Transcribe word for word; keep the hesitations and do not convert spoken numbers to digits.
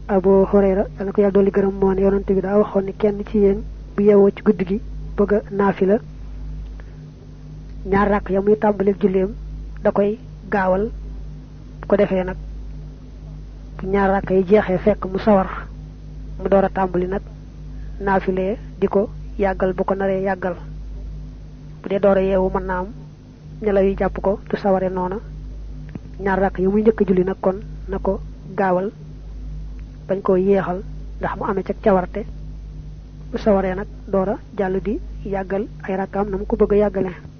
Abu Hurayra dana ko yàlla dolli gërëm moo ne yonante bi daa waxoon ne kenn ci yéen bu yeewoo ci guddi gi bëgg a naafila ñaar rakk ya muy tàmbaleeg julleem da koy gaawal bu ko defee nag bu ñaar rakk yi jeexee fekk mu sawar mu door a tàmbali nag naafilee di ko yàggal bu ko naree yàggal bu dee door a yeewu mën naa am nelaw yi jàpp ko du saware noona ñaar rakk yi muy njëkk julli nag kon na ko gaawal bañ ko yeexal ndax mu amee ca cawarte bu sawaree nag door a jàll di yàggal ay rakkaam na mu ko bëgg a yàggale